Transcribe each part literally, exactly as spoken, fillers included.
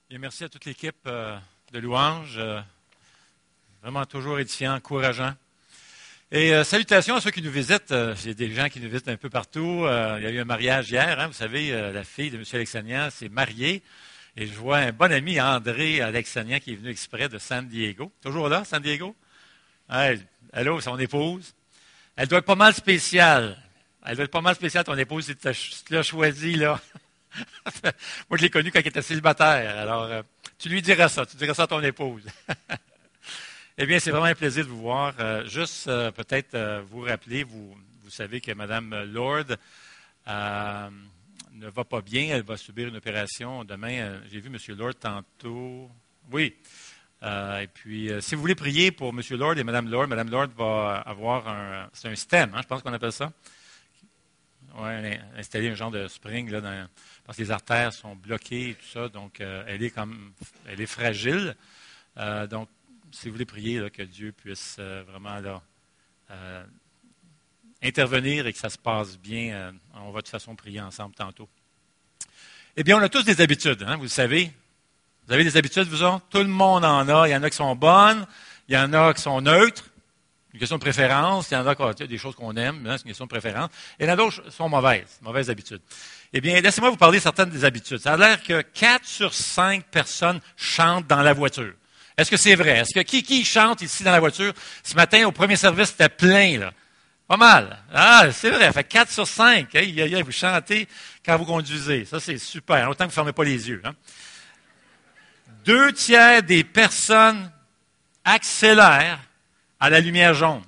Et merci à toute l'équipe euh, de louanges. Euh, vraiment toujours édifiant, encourageant. Et euh, salutations à ceux qui nous visitent. Euh, J'ai des gens qui nous visitent un peu partout. Euh, il y a eu un mariage hier. Hein, vous savez, euh, la fille de M. Alexanian s'est mariée. Et je vois un bon ami, André Alexanian, qui est venu exprès de San Diego. Toujours là, San Diego? Hey, allô, son épouse. Elle doit être pas mal spéciale. Elle doit être pas mal spéciale, ton épouse, si tu l'as choisie, là. Moi, je l'ai connue quand elle était célibataire. Alors, euh, tu lui diras ça. Tu diras ça à ton épouse. Eh bien, c'est vraiment un plaisir de vous voir. Euh, juste euh, peut-être euh, vous rappeler, vous, vous savez que Mme Lord euh, ne va pas bien. Elle va subir une opération demain. Euh, j'ai vu M. Lord tantôt. Oui. Euh, et puis, euh, si vous voulez prier pour M. Lord et Mme Lord, Mme Lord va avoir un... C'est un stem, hein, je pense qu'on appelle ça. Oui, installer un genre de spring là, dans, parce que les artères sont bloquées et tout ça. Donc, euh, elle est comme, elle est fragile. Euh, donc, si vous voulez prier là, que Dieu puisse euh, vraiment là, euh, intervenir et que ça se passe bien, euh, on va de toute façon prier ensemble tantôt. Eh bien, on a tous des habitudes, hein, vous le savez. Vous avez des habitudes, vous autres? Tout le monde en a. Il y en a qui sont bonnes, il y en a qui sont neutres. Une question de préférence, il y en a qui ont des choses qu'on aime, hein, c'est une question de préférence. Et il y en a d'autres qui sont mauvaises, mauvaises habitudes. Eh bien, laissez-moi vous parler de certaines des habitudes. Ça a l'air que quatre sur cinq personnes chantent dans la voiture. Est-ce que c'est vrai? Est-ce que qui, qui chante ici dans la voiture? Ce matin, au premier service, c'était plein, là. Pas mal. Ah, c'est vrai. Fait quatre sur cinq. Hey, hey, hey, vous chantez quand vous conduisez. Ça, c'est super. Autant que vous ne fermez pas les yeux. Hein. Deux tiers des personnes accélèrent à la lumière jaune.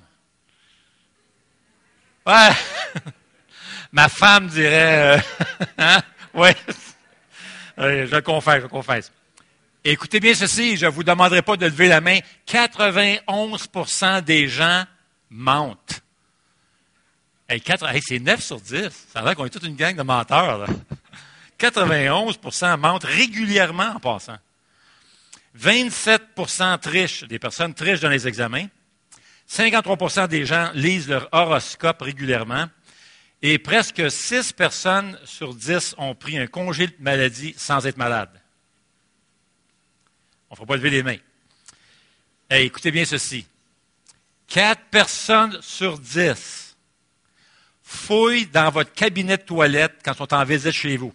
Ouais. Ma femme dirait... Euh, hein? Oui. Je le confesse, je le confesse. Écoutez bien ceci, je ne vous demanderai pas de lever la main. quatre-vingt-onze pour cent des gens mentent. Hey, quatre, hey, c'est neuf sur dix. Ça a l'air qu'on est toute une gang de menteurs. Là. quatre-vingt-onze pour cent mentent régulièrement en passant. vingt-sept pour cent trichent, des personnes trichent dans les examens. cinquante-trois pour cent des gens lisent leur horoscope régulièrement. Et presque six personnes sur dix ont pris un congé de maladie sans être malade. On ne fera pas lever les mains. Hey, écoutez bien ceci. Quatre personnes sur dix fouillent dans votre cabinet de toilette quand ils sont en visite chez vous.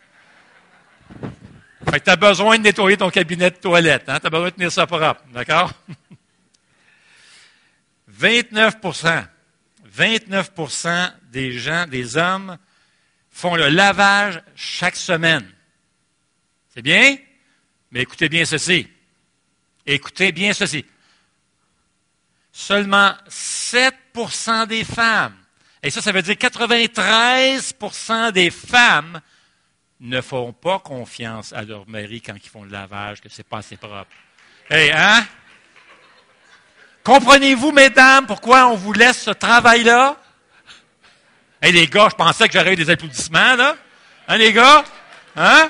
Fait que tu as besoin de nettoyer ton cabinet de toilette. Hein? Tu as besoin de tenir ça propre. D'accord? vingt-neuf pour cent. vingt-neuf pour cent des gens, des hommes, font le lavage chaque semaine. C'est bien? Mais écoutez bien ceci. Écoutez bien ceci. Seulement sept pour cent des femmes, et ça, ça veut dire quatre-vingt-treize pour cent des femmes ne font pas confiance à leur mari quand ils font le lavage, que c'est pas assez propre. Hey, hein? Comprenez-vous, mesdames, pourquoi on vous laisse ce travail-là? Hey, les gars, je pensais que j'aurais eu des applaudissements, là. Hein, les gars? Hein?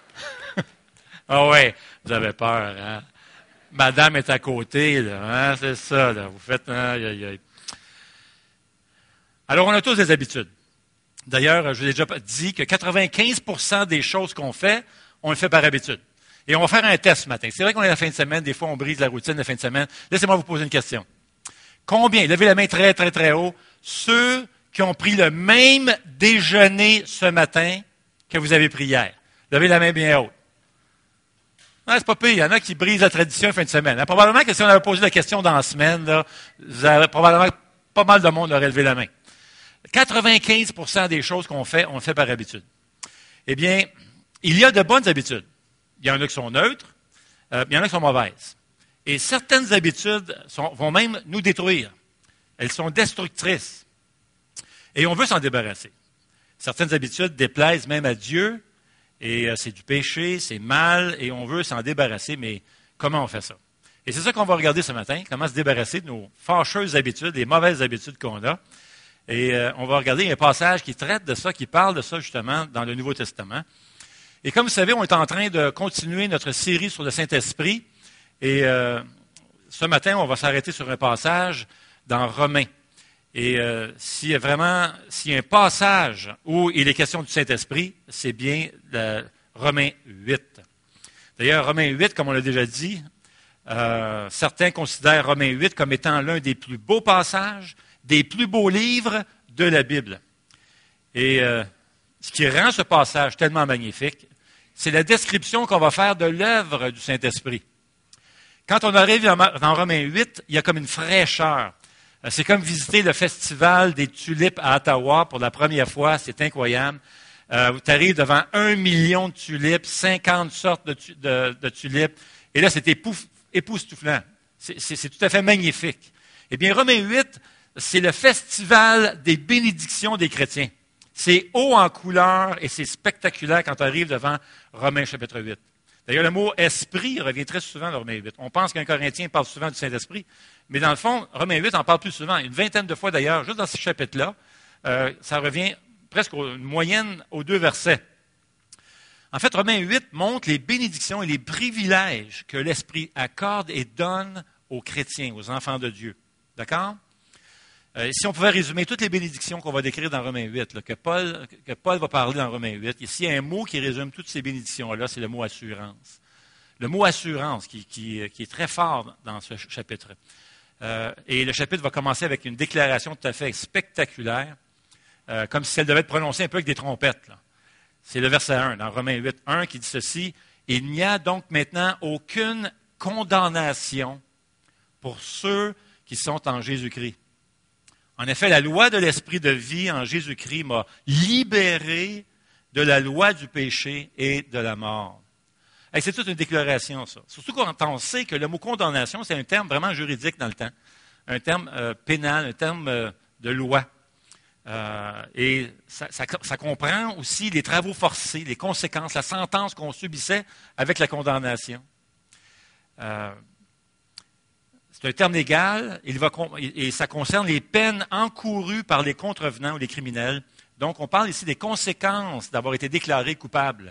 Ah ouais, vous avez peur, hein? Madame est à côté, là, hein? C'est ça, là. Vous faites... Hein? Aïe, aïe, aïe. Alors, on a tous des habitudes. D'ailleurs, je vous ai déjà dit que quatre-vingt-quinze pour cent des choses qu'on fait, on le fait par habitude. Et on va faire un test ce matin. C'est vrai qu'on est à la fin de semaine, des fois on brise la routine de la fin de semaine. Laissez-moi vous poser une question. Combien, levez la main très, très, très haut, ceux qui ont pris le même déjeuner ce matin que vous avez pris hier? Levez la main bien haute. Non, c'est pas pire. Il y en a qui brisent la tradition fin de semaine. Hein, probablement que si on avait posé la question dans la semaine, là, vous avez, probablement pas mal de monde aurait levé la main. quatre-vingt-quinze pour cent des choses qu'on fait, on le fait par habitude. Eh bien, il y a de bonnes habitudes. Il y en a qui sont neutres, euh, il y en a qui sont mauvaises. Et certaines habitudes sont, vont même nous détruire. Elles sont destructrices. Et on veut s'en débarrasser. Certaines habitudes déplaisent même à Dieu, et euh, c'est du péché, c'est mal, et on veut s'en débarrasser, mais comment on fait ça? Et c'est ça qu'on va regarder ce matin, comment se débarrasser de nos fâcheuses habitudes, des mauvaises habitudes qu'on a. Et euh, on va regarder un passage qui traite de ça, qui parle de ça justement dans le Nouveau Testament. Et comme vous savez, on est en train de continuer notre série sur le Saint-Esprit. Et euh, ce matin, on va s'arrêter sur un passage dans Romains. Et euh, s'il y a vraiment, s'il y a un passage où il est question du Saint-Esprit, c'est bien le Romains huit. D'ailleurs, Romains huit, comme on l'a déjà dit, euh, certains considèrent Romains huit comme étant l'un des plus beaux passages, des plus beaux livres de la Bible. Et euh, ce qui rend ce passage tellement magnifique, c'est la description qu'on va faire de l'œuvre du Saint-Esprit. Quand on arrive dans Romains huit, il y a comme une fraîcheur. C'est comme visiter le festival des tulipes à Ottawa pour la première fois, c'est incroyable. Euh, tu arrives devant un million de tulipes, cinquante sortes de, tu, de, de tulipes, et là, c'est épouf, époustouflant. C'est, c'est, c'est tout à fait magnifique. Eh bien, Romains huit, c'est le festival des bénédictions des chrétiens. C'est haut en couleur et c'est spectaculaire quand tu arrives devant Romains chapitre huit. D'ailleurs, le mot « esprit » revient très souvent dans Romains huit. On pense qu'un Corinthien parle souvent du Saint-Esprit, mais dans le fond, Romains huit en parle plus souvent. Une vingtaine de fois d'ailleurs, juste dans ce chapitre-là, euh, ça revient presque une moyenne aux deux versets. En fait, Romains huit montre les bénédictions et les privilèges que l'Esprit accorde et donne aux chrétiens, aux enfants de Dieu. D'accord? Euh, si on pouvait résumer toutes les bénédictions qu'on va décrire dans Romains huit, là, que, Paul, que Paul va parler dans Romains huit, ici, il y a un mot qui résume toutes ces bénédictions-là, c'est le mot « assurance ». Le mot « assurance » qui, qui, qui est très fort dans ce chapitre. Euh, et le chapitre va commencer avec une déclaration tout à fait spectaculaire, euh, comme si elle devait être prononcée un peu avec des trompettes. Là. C'est le verset un, dans Romains huit, un, qui dit ceci, « Il n'y a donc maintenant aucune condamnation pour ceux qui sont en Jésus-Christ. » En effet, la loi de l'esprit de vie en Jésus-Christ m'a libéré de la loi du péché et de la mort. Et c'est toute une déclaration, ça. Surtout quand on sait que le mot condamnation, c'est un terme vraiment juridique dans le temps. Un terme euh, pénal, un terme euh, de loi. Euh, et ça, ça, ça comprend aussi les travaux forcés, les conséquences, la sentence qu'on subissait avec la condamnation. Euh, C'est un terme légal il va, et ça concerne les peines encourues par les contrevenants ou les criminels. Donc, on parle ici des conséquences d'avoir été déclaré coupable.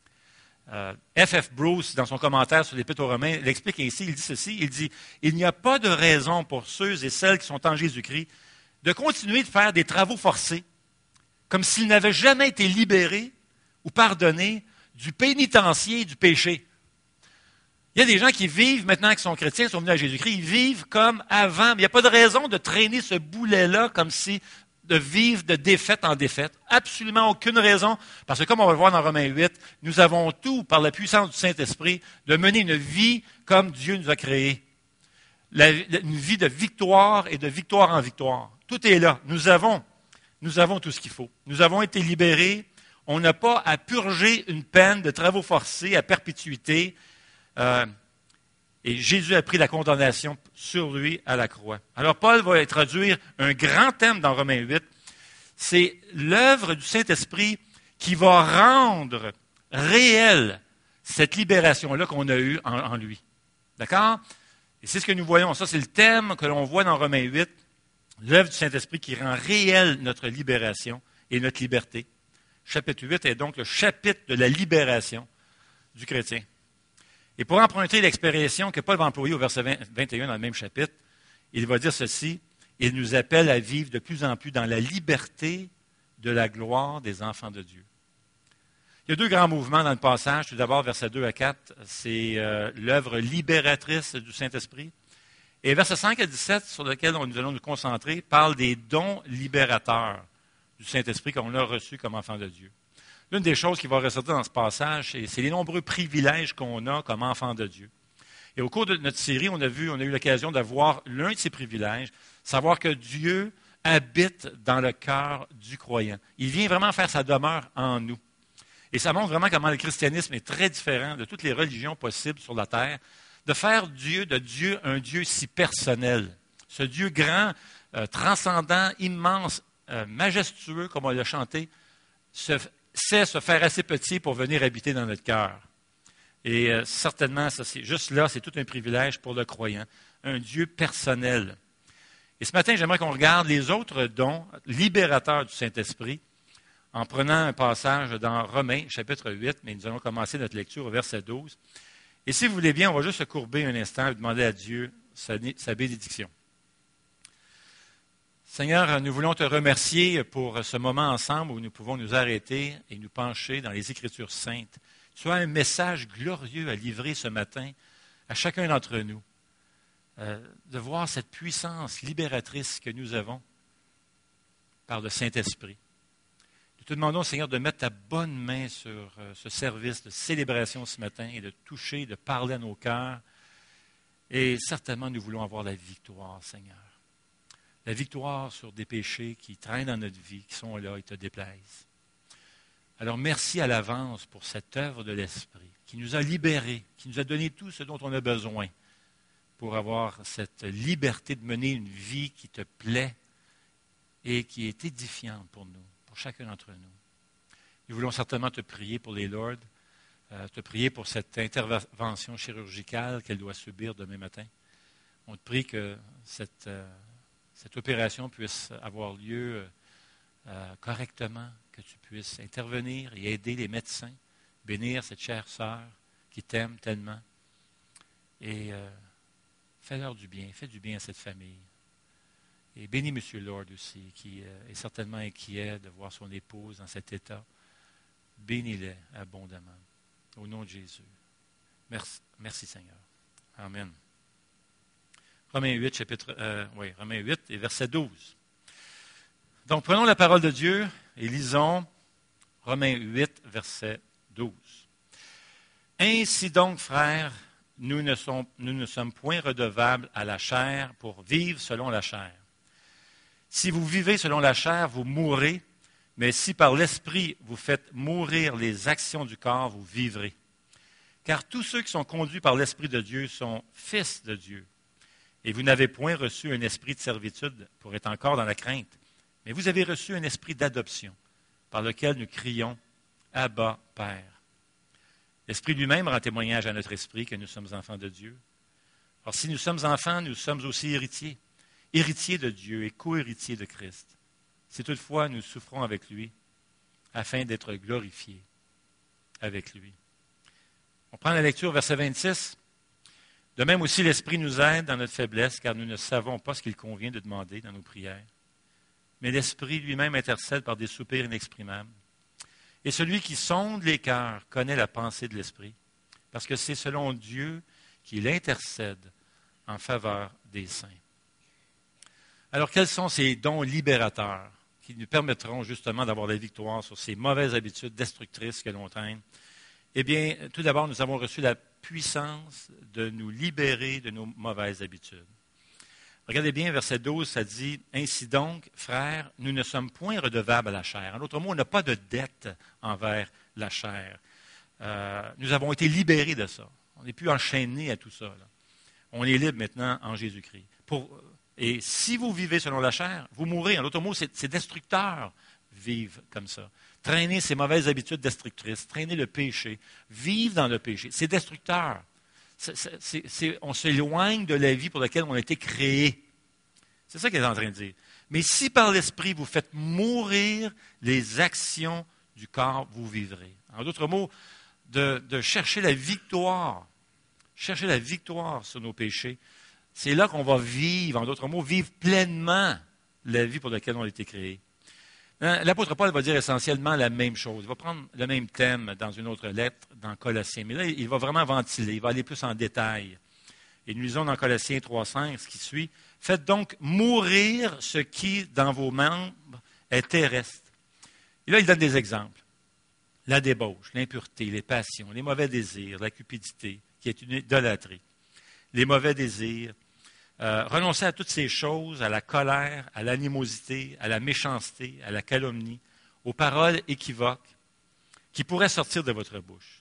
Euh, F F Bruce, dans son commentaire sur l'Épître aux Romains, l'explique ici, il dit ceci, il dit « Il n'y a pas de raison pour ceux et celles qui sont en Jésus-Christ de continuer de faire des travaux forcés, comme s'ils n'avaient jamais été libérés ou pardonnés du pénitencier du péché. » Il y a des gens qui vivent, maintenant qu'ils sont chrétiens, sont venus à Jésus-Christ, ils vivent comme avant. Mais il n'y a pas de raison de traîner ce boulet-là comme si de vivre de défaite en défaite. Absolument aucune raison. Parce que comme on va le voir dans Romains huit, nous avons tout, par la puissance du Saint-Esprit, de mener une vie comme Dieu nous a créé. La, une vie de victoire et de victoire en victoire. Tout est là. Nous avons, nous avons tout ce qu'il faut. Nous avons été libérés. On n'a pas à purger une peine de travaux forcés à perpétuité. Euh, et Jésus a pris la condamnation sur lui à la croix. Alors Paul va introduire un grand thème dans Romains huit. C'est l'œuvre du Saint-Esprit qui va rendre réelle cette libération-là qu'on a eue en, en lui. D'accord? Et c'est ce que nous voyons. Ça, c'est le thème que l'on voit dans Romains huit. L'œuvre du Saint-Esprit qui rend réelle notre libération et notre liberté. Chapitre huit est donc le chapitre de la libération du chrétien. Et pour emprunter l'expression que Paul va employer au verset vingt et un dans le même chapitre, il va dire ceci, « Il nous appelle à vivre de plus en plus dans la liberté de la gloire des enfants de Dieu. » Il y a deux grands mouvements dans le passage. Tout d'abord, versets deux à quatre, c'est euh, l'œuvre libératrice du Saint-Esprit. Et versets cinq à dix-sept, sur lequel nous allons nous concentrer, parle des dons libérateurs du Saint-Esprit qu'on a reçus comme enfants de Dieu. L'une des choses qui va ressortir dans ce passage, c'est les nombreux privilèges qu'on a comme enfants de Dieu. Et au cours de notre série, on a vu, on a eu l'occasion de voir l'un de ces privilèges, savoir que Dieu habite dans le cœur du croyant. Il vient vraiment faire sa demeure en nous. Et ça montre vraiment comment le christianisme est très différent de toutes les religions possibles sur la terre, de faire Dieu, de Dieu un Dieu si personnel. Ce Dieu grand, euh, transcendant, immense, euh, majestueux, comme on l'a chanté, se sait se faire assez petit pour venir habiter dans notre cœur. Et euh, certainement, ça, c'est, juste là, c'est tout un privilège pour le croyant. Un Dieu personnel. Et ce matin, j'aimerais qu'on regarde les autres dons libérateurs du Saint-Esprit en prenant un passage dans Romains, chapitre huit, mais nous allons commencer notre lecture au verset douze. Et si vous voulez bien, on va juste se courber un instant et demander à Dieu sa, sa bénédiction. Seigneur, nous voulons te remercier pour ce moment ensemble où nous pouvons nous arrêter et nous pencher dans les Écritures saintes. soit un message glorieux à livrer ce matin à chacun d'entre nous, euh, de voir cette puissance libératrice que nous avons par le Saint-Esprit. Nous te demandons, Seigneur, de mettre ta bonne main sur euh, ce service de célébration ce matin et de toucher, de parler à nos cœurs. Et certainement, nous voulons avoir la victoire, Seigneur. La victoire sur des péchés qui traînent dans notre vie, qui sont là et te déplaisent. Alors, merci à l'avance pour cette œuvre de l'Esprit qui nous a libérés, qui nous a donné tout ce dont on a besoin pour avoir cette liberté de mener une vie qui te plaît et qui est édifiante pour nous, pour chacun d'entre nous. Nous voulons certainement te prier pour les Lords, euh, te prier pour cette intervention chirurgicale qu'elle doit subir demain matin. On te prie que cette, euh, cette opération puisse avoir lieu euh, correctement, que tu puisses intervenir et aider les médecins, bénir cette chère sœur qui t'aime tellement. Et euh, fais-leur du bien, fais du bien à cette famille. Et bénis M. Lord aussi, qui euh, est certainement inquiet de voir son épouse dans cet état. Bénis-les abondamment. Au nom de Jésus. Merci, merci Seigneur. Amen. Romains huit, chapitre, euh, oui, Romains huit et verset douze. Donc, prenons la parole de Dieu et lisons Romains huit, verset douze. Ainsi donc, frères, nous ne, sommes, nous ne sommes point redevables à la chair pour vivre selon la chair. Si vous vivez selon la chair, vous mourrez, mais si par l'Esprit vous faites mourir les actions du corps, vous vivrez. Car tous ceux qui sont conduits par l'Esprit de Dieu sont fils de Dieu. Et vous n'avez point reçu un esprit de servitude pour être encore dans la crainte, mais vous avez reçu un esprit d'adoption, par lequel nous crions « Abba, Père ». L'Esprit lui-même rend témoignage à notre esprit que nous sommes enfants de Dieu. Alors si nous sommes enfants, nous sommes aussi héritiers, héritiers de Dieu et co-héritiers de Christ. Si toutefois nous souffrons avec lui, afin d'être glorifiés avec lui. On prend la lecture, verset vingt-six. De même aussi, l'Esprit nous aide dans notre faiblesse, car nous ne savons pas ce qu'il convient de demander dans nos prières. Mais l'Esprit lui-même intercède par des soupirs inexprimables. Et celui qui sonde les cœurs connaît la pensée de l'Esprit, parce que c'est selon Dieu qu'il intercède en faveur des saints. Alors, quels sont ces dons libérateurs qui nous permettront justement d'avoir la victoire sur ces mauvaises habitudes destructrices que l'on traîne? Eh bien, tout d'abord, nous avons reçu la puissance de nous libérer de nos mauvaises habitudes. Regardez bien, verset douze, ça dit « Ainsi donc, frères, nous ne sommes point redevables à la chair. » En d'autres mots, on n'a pas de dette envers la chair. Euh, nous avons été libérés de ça. On n'est plus enchaînés à tout ça. Là. On est libre maintenant en Jésus-Christ. Pour, et si vous vivez selon la chair, vous mourrez. En d'autres mots, c'est, c'est destructeur vivre comme ça. Traîner ces mauvaises habitudes destructrices, traîner le péché, vivre dans le péché, c'est destructeur. C'est, c'est, c'est, on s'éloigne de la vie pour laquelle on a été créé. C'est ça qu'il est en train de dire. Mais si par l'Esprit vous faites mourir les actions du corps, vous vivrez. En d'autres mots, de, de chercher la victoire, chercher la victoire sur nos péchés, c'est là qu'on va vivre, en d'autres mots, vivre pleinement la vie pour laquelle on a été créé. L'apôtre Paul va dire essentiellement la même chose. Il va prendre le même thème dans une autre lettre, dans Colossiens. Mais là, il va vraiment ventiler, il va aller plus en détail. Et nous lisons dans Colossiens trois cinq, ce qui suit. « Faites donc mourir ce qui, dans vos membres, est terrestre. » Et là, il donne des exemples. La débauche, l'impureté, les passions, les mauvais désirs, la cupidité, qui est une idolâtrie. Les mauvais désirs. Euh, renoncer à toutes ces choses, à la colère, à l'animosité, à la méchanceté, à la calomnie, aux paroles équivoques qui pourraient sortir de votre bouche.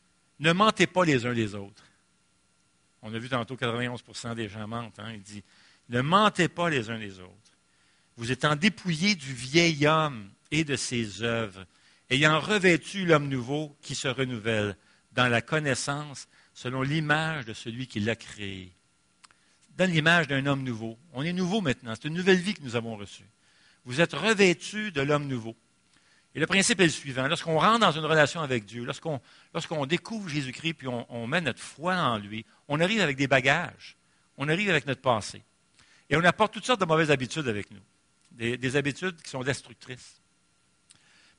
Ne mentez pas les uns les autres. On a vu tantôt quatre-vingt-onze pour cent des gens mentent. Hein? Il dit, ne mentez pas les uns les autres. Vous étant dépouillés du vieil homme et de ses œuvres, ayant revêtu l'homme nouveau qui se renouvelle dans la connaissance selon l'image de celui qui l'a créé. Dans l'image d'un homme nouveau. On est nouveau maintenant. C'est une nouvelle vie que nous avons reçue. Vous êtes revêtus de l'homme nouveau. Et le principe est le suivant. Lorsqu'on rentre dans une relation avec Dieu, lorsqu'on, lorsqu'on découvre Jésus-Christ puis on, on met notre foi en lui, on arrive avec des bagages. On arrive avec notre passé. Et on apporte toutes sortes de mauvaises habitudes avec nous. Des, des habitudes qui sont destructrices.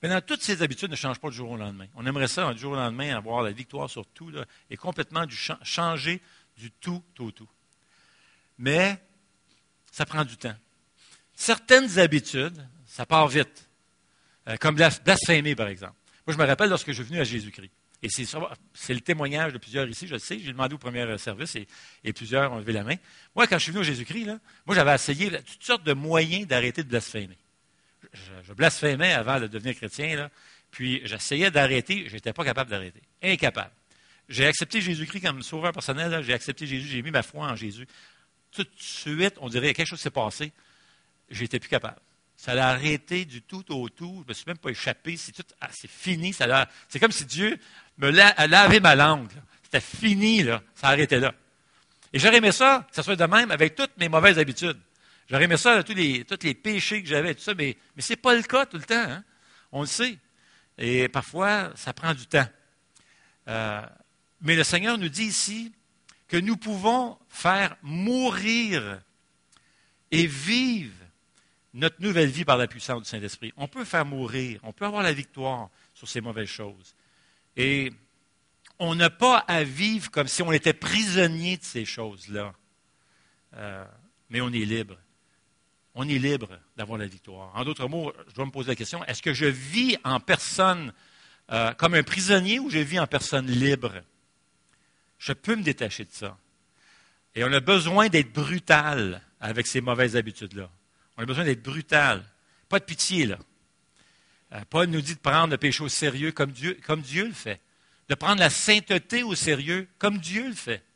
Maintenant, toutes ces habitudes ne changent pas du jour au lendemain. On aimerait ça, du jour au lendemain, avoir la victoire sur tout, là, et complètement du cha- changer du tout au tout. Mais ça prend du temps. Certaines habitudes, ça part vite. Euh, comme blas- blasphémer, par exemple. Moi, je me rappelle lorsque je suis venu à Jésus-Christ. Et c'est, ça, c'est le témoignage de plusieurs ici, je le sais. J'ai demandé au premier service et, et plusieurs ont levé la main. Moi, quand je suis venu à Jésus-Christ, là, moi, j'avais essayé là, toutes sortes de moyens d'arrêter de blasphémer. Je, je blasphémais avant de devenir chrétien, là, puis j'essayais d'arrêter, je n'étais pas capable d'arrêter. Incapable. J'ai accepté Jésus-Christ comme sauveur personnel, là, j'ai accepté Jésus, j'ai mis ma foi en Jésus. Tout de suite, on dirait que quelque chose s'est passé, j'étais plus capable. Ça l'a arrêté du tout au tout. Je ne me suis même pas échappé. C'est, tout, ah, c'est fini. Ça l'a, c'est comme si Dieu me la, a lavé ma langue. Là. C'était fini, là. Ça arrêtait là. Et j'aurais aimé ça, que ça soit de même avec toutes mes mauvaises habitudes. J'aurais aimé ça, là, tous les, tous les péchés que j'avais, tout ça, mais, mais ce n'est pas le cas tout le temps. Hein? On le sait. Et parfois, ça prend du temps. Euh, mais le Seigneur nous dit ici que nous pouvons faire mourir et vivre notre nouvelle vie par la puissance du Saint-Esprit. On peut faire mourir, on peut avoir la victoire sur ces mauvaises choses. Et on n'a pas à vivre comme si on était prisonnier de ces choses-là. Euh, mais on est libre. On est libre d'avoir la victoire. En d'autres mots, je dois me poser la question, est-ce que je vis en personne euh, comme un prisonnier ou je vis en personne libre? Je peux me détacher de ça. Et on a besoin d'être brutal avec ces mauvaises habitudes-là. On a besoin d'être brutal. Pas de pitié, là. Euh, Paul nous dit de prendre le péché au sérieux comme Dieu, comme Dieu le fait. De prendre la sainteté au sérieux comme Dieu le fait.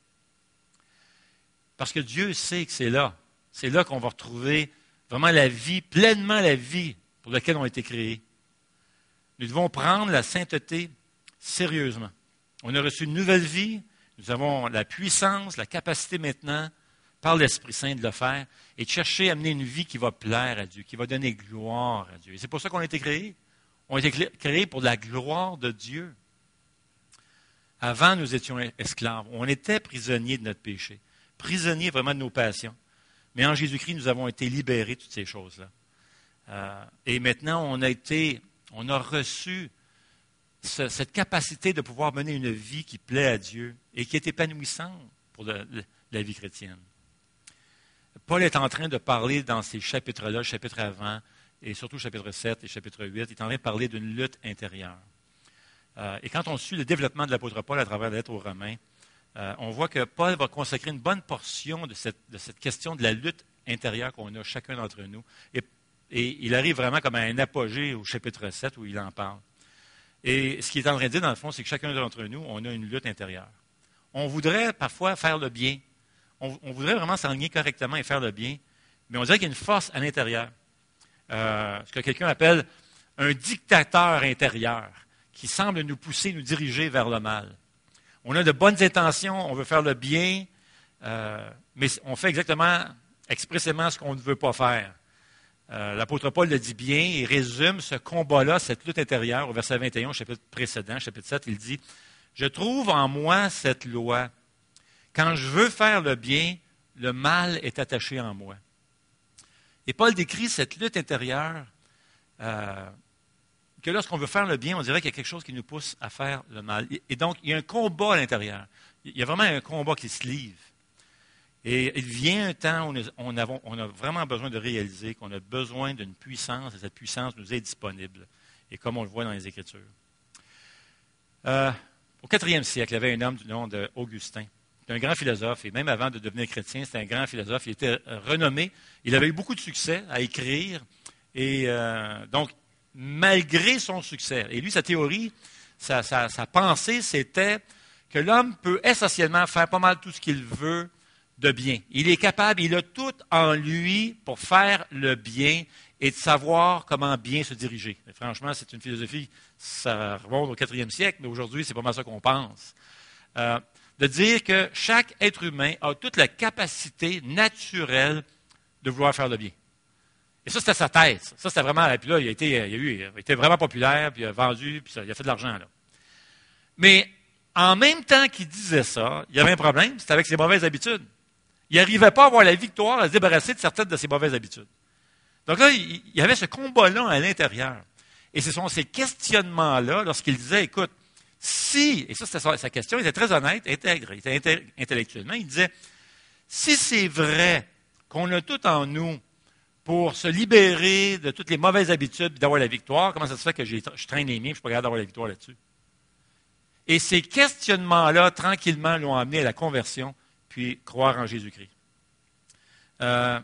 Parce que Dieu sait que c'est là. C'est là qu'on va retrouver vraiment la vie, pleinement la vie pour laquelle on a été créés. Nous devons prendre la sainteté sérieusement. On a reçu une nouvelle vie. Nous avons la puissance, la capacité maintenant, par l'Esprit Saint de le faire et de chercher à mener une vie qui va plaire à Dieu, qui va donner gloire à Dieu. Et c'est pour ça qu'on a été créés. On a été créés pour la gloire de Dieu. Avant, nous étions esclaves. On était prisonniers de notre péché, prisonniers vraiment de nos passions. Mais en Jésus-Christ, nous avons été libérés de toutes ces choses-là. Euh, et maintenant, on a été, on a reçu ce, cette capacité de pouvoir mener une vie qui plaît à Dieu et qui est épanouissante pour le, le, la vie chrétienne. Paul est en train de parler dans ces chapitres-là, le chapitre avant, et surtout le chapitre sept et le chapitre huit, il est en train de parler d'une lutte intérieure. Euh, et quand on suit le développement de l'apôtre Paul à travers la lettre aux Romains, euh, on voit que Paul va consacrer une bonne portion de cette, de cette question de la lutte intérieure qu'on a chacun d'entre nous. Et, et il arrive vraiment comme à un apogée au chapitre sept où il en parle. Et ce qu'il est en train de dire, dans le fond, c'est que chacun d'entre nous, on a une lutte intérieure. On voudrait parfois faire le bien. On, on voudrait vraiment s'enligner correctement et faire le bien, mais on dirait qu'il y a une force à l'intérieur. Euh, ce que quelqu'un appelle un dictateur intérieur qui semble nous pousser, nous diriger vers le mal. On a de bonnes intentions, on veut faire le bien, euh, mais on fait exactement, expressément ce qu'on ne veut pas faire. Euh, l'apôtre Paul le dit bien, il résume ce combat-là, cette lutte intérieure, au verset vingt et un, au chapitre précédent, chapitre sept, il dit « Je trouve en moi cette loi. Quand je veux faire le bien, le mal est attaché en moi. » Et Paul décrit cette lutte intérieure, euh, que lorsqu'on veut faire le bien, on dirait qu'il y a quelque chose qui nous pousse à faire le mal. Et donc, il y a un combat à l'intérieur. Il y a vraiment un combat qui se livre. Et il vient un temps où on a, on a vraiment besoin de réaliser qu'on a besoin d'une puissance, et cette puissance nous est disponible. Et comme on le voit dans les Écritures. Euh, au quatrième siècle, il y avait un homme du nom d'Augustin. C'était un grand philosophe, et même avant de devenir chrétien, c'était un grand philosophe. Il était renommé. Il avait eu beaucoup de succès à écrire. Et euh, donc, malgré son succès, et lui, sa théorie, sa, sa, sa pensée, c'était que l'homme peut essentiellement faire pas mal tout ce qu'il veut de bien. Il est capable, il a tout en lui pour faire le bien et de savoir comment bien se diriger. Et franchement, c'est une philosophie, ça remonte au quatrième siècle, mais aujourd'hui, c'est pas mal ça qu'on pense. Euh, de dire que chaque être humain a toute la capacité naturelle de vouloir faire le bien. Et ça, c'était sa thèse. Ça, c'était vraiment... Puis là, il a été, il a eu, il a été vraiment populaire, puis il a vendu, puis ça, il a fait de l'argent, là. Mais en même temps qu'il disait ça, il y avait un problème, c'était avec ses mauvaises habitudes. Il n'arrivait pas à avoir la victoire, à se débarrasser de certaines de ses mauvaises habitudes. Donc là, il y avait ce combat-là à l'intérieur. Et ce sont ces questionnements-là, lorsqu'il disait, écoute, si, et ça c'était sa, sa question, il était très honnête, intègre, il était inté- intellectuellement, il disait, si c'est vrai qu'on a tout en nous pour se libérer de toutes les mauvaises habitudes et d'avoir la victoire, comment ça se fait que j'ai, je traîne les miens et je ne suis pas capable d'avoir la victoire là-dessus? Et ces questionnements-là, tranquillement, l'ont amené à la conversion, puis croire en Jésus-Christ. Euh,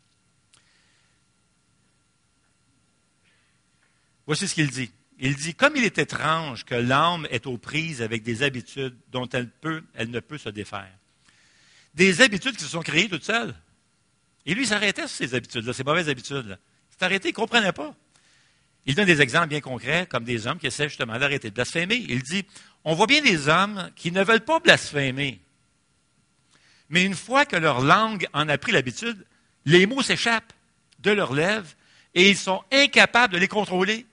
voici ce qu'il dit. Il dit, comme il est étrange que l'âme est aux prises avec des habitudes dont elle, peut, elle ne peut se défaire. Des habitudes qui se sont créées toutes seules. Et lui, il s'arrêtait sur ces habitudes-là, ces mauvaises habitudes-là. Il s'est arrêté, il ne comprenait pas. Il donne des exemples bien concrets, comme des hommes qui essaient justement d'arrêter de blasphémer. Il dit, on voit bien des hommes qui ne veulent pas blasphémer. Mais une fois que leur langue en a pris l'habitude, les mots s'échappent de leurs lèvres et ils sont incapables de les contrôler.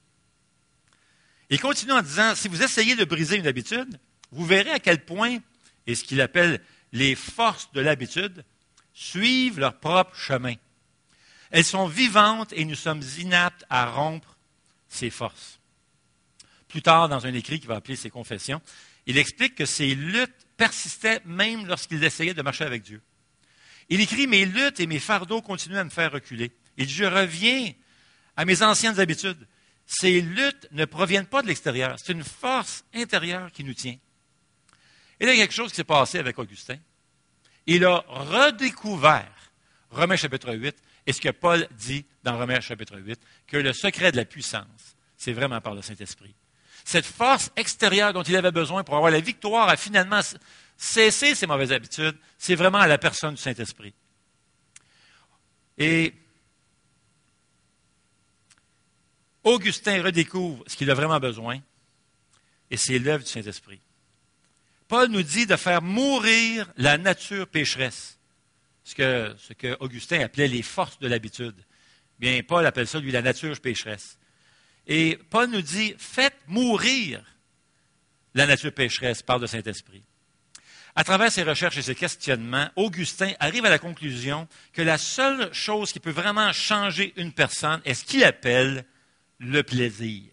Il continue en disant, si vous essayez de briser une habitude, vous verrez à quel point, et ce qu'il appelle les forces de l'habitude, suivent leur propre chemin. Elles sont vivantes et nous sommes inaptes à rompre ces forces. Plus tard, dans un écrit qu'il va appeler ses confessions, il explique que ces luttes persistaient même lorsqu'il essayait de marcher avec Dieu. Il écrit, mes luttes et mes fardeaux continuent à me faire reculer. Il dit, je reviens à mes anciennes habitudes. Ces luttes ne proviennent pas de l'extérieur. C'est une force intérieure qui nous tient. Et là, il y a quelque chose qui s'est passé avec Augustin. Il a redécouvert Romains chapitre huit, et ce que Paul dit dans Romains chapitre huit, que le secret de la puissance, c'est vraiment par le Saint-Esprit. Cette force extérieure dont il avait besoin pour avoir la victoire à finalement cesser ses mauvaises habitudes, c'est vraiment à la personne du Saint-Esprit. Et Augustin redécouvre ce qu'il a vraiment besoin, et c'est l'œuvre du Saint-Esprit. Paul nous dit de faire mourir la nature pécheresse, ce que, ce que Augustin appelait les forces de l'habitude. Bien, Paul appelle ça, lui, la nature pécheresse. Et Paul nous dit, faites mourir la nature pécheresse par le Saint-Esprit. À travers ses recherches et ses questionnements, Augustin arrive à la conclusion que la seule chose qui peut vraiment changer une personne est ce qu'il appelle le plaisir.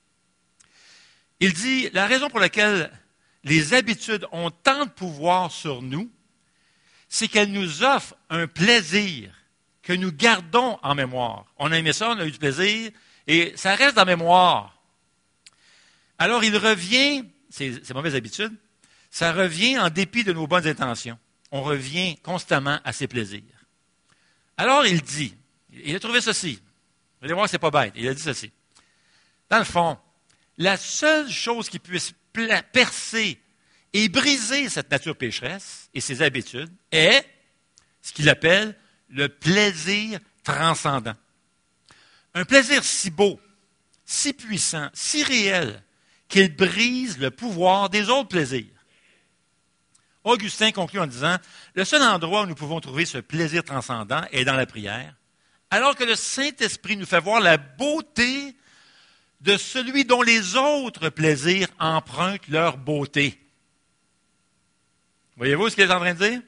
Il dit, la raison pour laquelle les habitudes ont tant de pouvoir sur nous, c'est qu'elles nous offrent un plaisir que nous gardons en mémoire. On a aimé ça, on a eu du plaisir, et ça reste en mémoire. Alors il revient, ces, ces mauvaises habitudes, ça revient en dépit de nos bonnes intentions. On revient constamment à ces plaisirs. Alors il dit, il a trouvé ceci. Vous allez voir, c'est pas bête. Il a dit ceci. Dans le fond, la seule chose qui puisse percer et briser cette nature pécheresse et ses habitudes est ce qu'il appelle le plaisir transcendant. Un plaisir si beau, si puissant, si réel, qu'il brise le pouvoir des autres plaisirs. Augustin conclut en disant, le seul endroit où nous pouvons trouver ce plaisir transcendant est dans la prière, alors que le Saint-Esprit nous fait voir la beauté de celui dont les autres plaisirs empruntent leur beauté. Voyez-vous ce qu'il est en train de dire?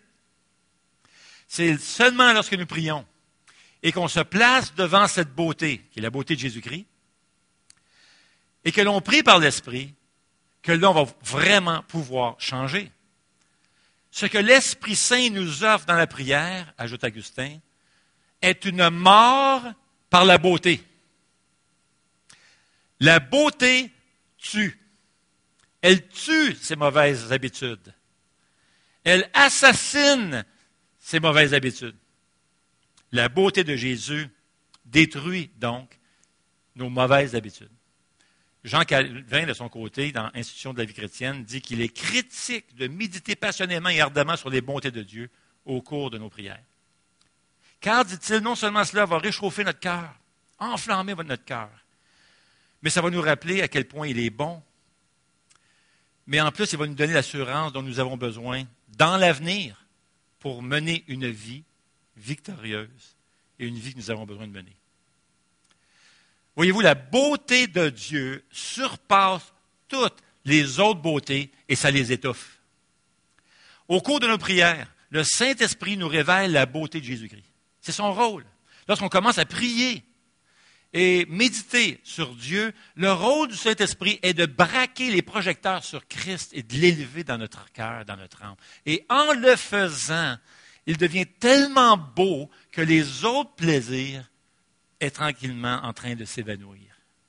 C'est seulement lorsque nous prions et qu'on se place devant cette beauté, qui est la beauté de Jésus-Christ, et que l'on prie par l'Esprit, que là, on va vraiment pouvoir changer. Ce que l'Esprit Saint nous offre dans la prière, ajoute Augustin, est une mort par la beauté. La beauté tue. Elle tue ses mauvaises habitudes. Elle assassine ses mauvaises habitudes. La beauté de Jésus détruit donc nos mauvaises habitudes. Jean Calvin, de son côté, dans Institution de la vie chrétienne, dit qu'il est critique de méditer passionnément et ardemment sur les bontés de Dieu au cours de nos prières. Car, dit-il, non seulement cela va réchauffer notre cœur, enflammer notre cœur, mais ça va nous rappeler à quel point il est bon. Mais en plus, il va nous donner l'assurance dont nous avons besoin dans l'avenir pour mener une vie victorieuse et une vie que nous avons besoin de mener. Voyez-vous, la beauté de Dieu surpasse toutes les autres beautés et ça les étouffe. Au cours de nos prières, le Saint-Esprit nous révèle la beauté de Jésus-Christ. C'est son rôle. Lorsqu'on commence à prier et méditer sur Dieu, le rôle du Saint-Esprit est de braquer les projecteurs sur Christ et de l'élever dans notre cœur, dans notre âme. Et en le faisant, il devient tellement beau que les autres plaisirs est tranquillement en train de s'évanouir.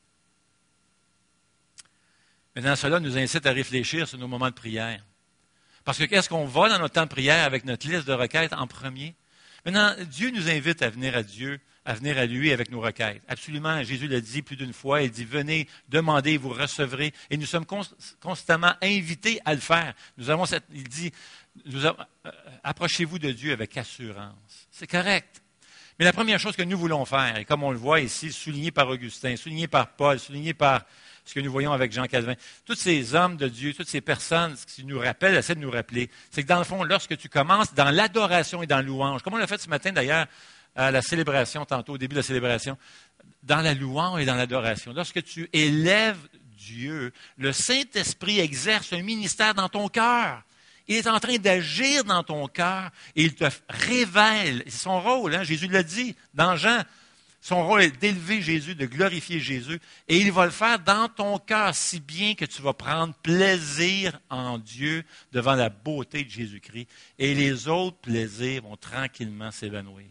Maintenant, cela nous incite à réfléchir sur nos moments de prière. Parce que qu'est-ce qu'on va dans notre temps de prière avec notre liste de requêtes en premier? Maintenant, Dieu nous invite à venir à Dieu, à venir à lui avec nos requêtes. Absolument, Jésus l'a dit plus d'une fois, il dit, venez, demandez, vous recevrez. Et nous sommes constamment invités à le faire. Nous avons cette, il dit, nous avons, euh, approchez-vous de Dieu avec assurance. C'est correct. Mais la première chose que nous voulons faire, et comme on le voit ici, souligné par Augustin, souligné par Paul, souligné par ce que nous voyons avec Jean Calvin, tous ces hommes de Dieu, toutes ces personnes qui nous rappellent, essaient de nous rappeler, c'est que dans le fond, lorsque tu commences dans l'adoration et dans le louange, comme on l'a fait ce matin d'ailleurs à la célébration, tantôt au début de la célébration, dans la louange et dans l'adoration, lorsque tu élèves Dieu, le Saint-Esprit exerce un ministère dans ton cœur. Il est en train d'agir dans ton cœur et il te révèle. C'est son rôle, hein? Jésus l'a dit dans Jean. Son rôle est d'élever Jésus, de glorifier Jésus. Et il va le faire dans ton cœur si bien que tu vas prendre plaisir en Dieu devant la beauté de Jésus-Christ. Et les autres plaisirs vont tranquillement s'évanouir.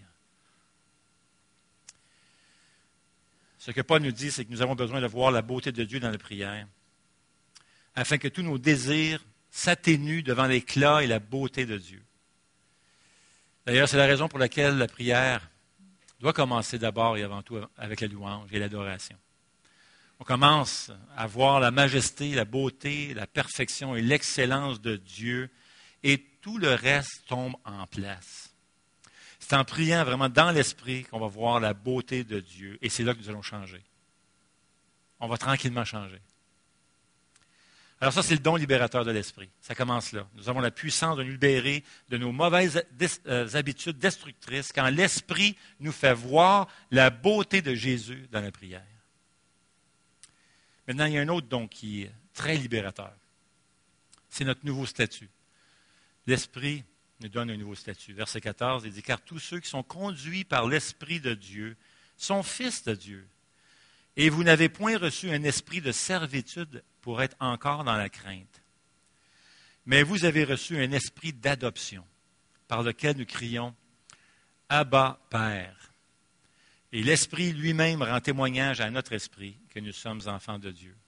Ce que Paul nous dit, c'est que nous avons besoin de voir la beauté de Dieu dans la prière, afin que tous nos désirs s'atténuent devant l'éclat et la beauté de Dieu. D'ailleurs, c'est la raison pour laquelle la prière doit commencer d'abord et avant tout avec la louange et l'adoration. On commence à voir la majesté, la beauté, la perfection et l'excellence de Dieu, et tout le reste tombe en place. C'est en priant vraiment dans l'esprit qu'on va voir la beauté de Dieu, et c'est là que nous allons changer. On va tranquillement changer. Alors ça, c'est le don libérateur de l'esprit. Ça commence là. Nous avons la puissance de nous libérer de nos mauvaises des, euh, habitudes destructrices quand l'esprit nous fait voir la beauté de Jésus dans la prière. Maintenant, il y a un autre don qui est très libérateur. C'est notre nouveau statut. L'esprit nous donne un nouveau statut. Verset quatorze, il dit, « Car tous ceux qui sont conduits par l'Esprit de Dieu sont fils de Dieu. Et vous n'avez point reçu un esprit de servitude pour être encore dans la crainte. Mais vous avez reçu un esprit d'adoption, par lequel nous crions « Abba, Père ». Et l'Esprit lui-même rend témoignage à notre esprit que nous sommes enfants de Dieu.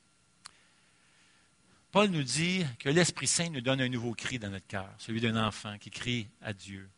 Paul nous dit que l'Esprit Saint nous donne un nouveau cri dans notre cœur, celui d'un enfant qui crie à Dieu.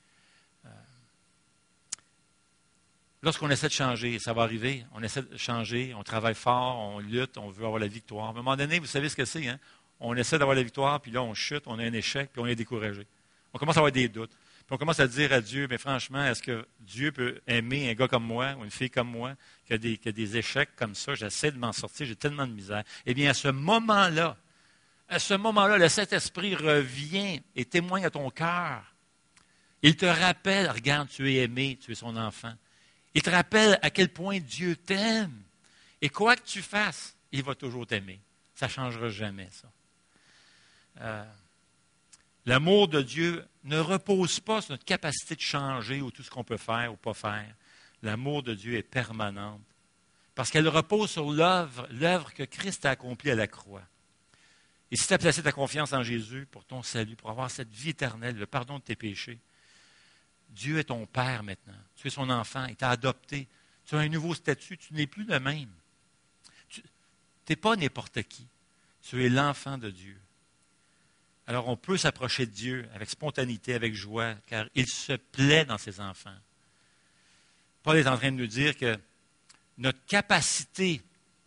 Lorsqu'on essaie de changer, ça va arriver, on essaie de changer, on travaille fort, on lutte, on veut avoir la victoire. À un moment donné, vous savez ce que c'est, hein? On essaie d'avoir la victoire, puis là, on chute, on a un échec, puis on est découragé. On commence à avoir des doutes. Puis on commence à dire à Dieu, mais franchement, est-ce que Dieu peut aimer un gars comme moi, ou une fille comme moi, qui a des, qui a des échecs comme ça? J'essaie de m'en sortir, j'ai tellement de misère. Eh bien, à ce moment-là, à ce moment-là, le Saint-Esprit revient et témoigne à ton cœur. Il te rappelle, regarde, tu es aimé, tu es son enfant. Il te rappelle à quel point Dieu t'aime. Et quoi que tu fasses, il va toujours t'aimer. Ça ne changera jamais, ça. Euh, l'amour de Dieu ne repose pas sur notre capacité de changer ou tout ce qu'on peut faire ou pas faire. L'amour de Dieu est permanente parce qu'elle repose sur l'œuvre, l'œuvre que Christ a accomplie à la croix. Et si tu as placé ta confiance en Jésus pour ton salut, pour avoir cette vie éternelle, le pardon de tes péchés, Dieu est ton Père maintenant. Tu es son enfant, il t'a adopté. Tu as un nouveau statut, tu n'es plus le même. Tu n'es pas n'importe qui. Tu es l'enfant de Dieu. Alors on peut s'approcher de Dieu avec spontanéité, avec joie, car il se plaît dans ses enfants. Paul est en train de nous dire que notre capacité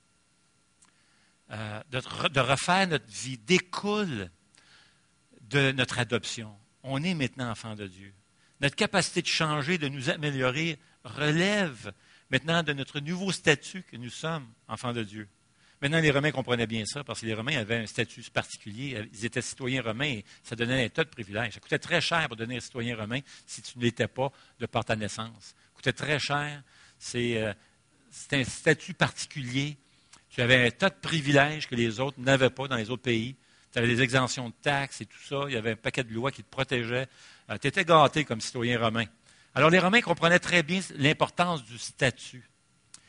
euh, de, de refaire notre vie découle de notre adoption. On est maintenant enfant de Dieu. Notre capacité de changer, de nous améliorer, relève maintenant de notre nouveau statut que nous sommes enfants de Dieu. Maintenant, les Romains comprenaient bien ça, parce que les Romains avaient un statut particulier. Ils étaient citoyens romains et ça donnait un tas de privilèges. Ça coûtait très cher pour devenir citoyen romain si tu ne l'étais pas de par ta naissance. Ça coûtait très cher. C'est, euh, c'est un statut particulier. Tu avais un tas de privilèges que les autres n'avaient pas dans les autres pays. Tu avais des exemptions de taxes et tout ça. Il y avait un paquet de lois qui te protégeaient. Euh, tu étais gâté comme citoyen romain. Alors, les Romains comprenaient très bien l'importance du statut.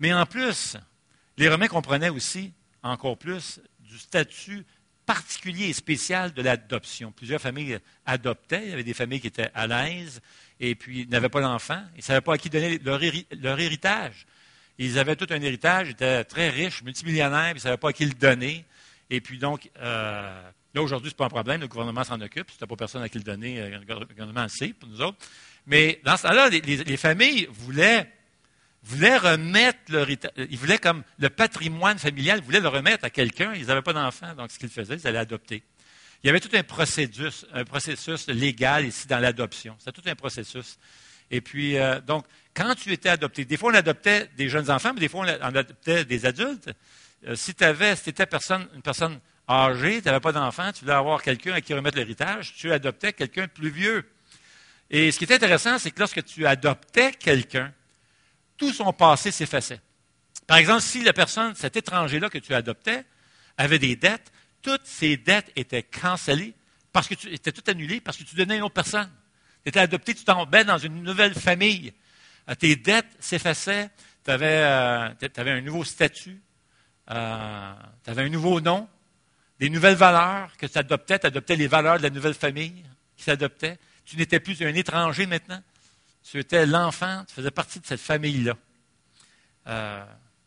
Mais en plus, les Romains comprenaient aussi, encore plus, du statut particulier et spécial de l'adoption. Plusieurs familles adoptaient, il y avait des familles qui étaient à l'aise, et puis n'avaient pas d'enfants, ils ne savaient pas à qui donner leur, héri- leur héritage. Ils avaient tout un héritage, ils étaient très riches, multimillionnaires, ils ne savaient pas à qui le donner. Et puis donc, euh, là aujourd'hui, ce n'est pas un problème, le gouvernement s'en occupe, si tu n'as pas personne à qui le donner, le gouvernement le sait pour nous autres. Mais dans ce temps-là, les, les, les familles voulaient, voulaient remettre leur ils voulaient comme le patrimoine familial, ils voulaient le remettre à quelqu'un, ils n'avaient pas d'enfants, donc ce qu'ils faisaient, ils allaient adopter. Il y avait tout un processus, un processus légal ici dans l'adoption. C'était tout un processus. Et puis, euh, donc, quand tu étais adopté, des fois on adoptait des jeunes enfants, mais des fois on adoptait des adultes. Euh, si tu avais, si étais personne, une personne âgée, tu n'avais pas d'enfant, tu voulais avoir quelqu'un à qui remettre l'héritage, tu adoptais quelqu'un de plus vieux. Et ce qui est intéressant, c'est que lorsque tu adoptais quelqu'un, tout son passé s'effaçait. Par exemple, si la personne, cet étranger-là que tu adoptais, avait des dettes, toutes ces dettes étaient cancellées parce que tu étais tout annulé, parce que tu donnais à une autre personne. Tu étais adopté, tu tombais dans une nouvelle famille. Tes dettes s'effaçaient, tu avais, euh, avais un nouveau statut, euh, tu avais un nouveau nom, des nouvelles valeurs que tu adoptais, tu adoptais les valeurs de la nouvelle famille qui s'adoptait. Tu n'étais plus un étranger maintenant. Tu étais l'enfant, tu faisais partie de cette famille-là. Euh,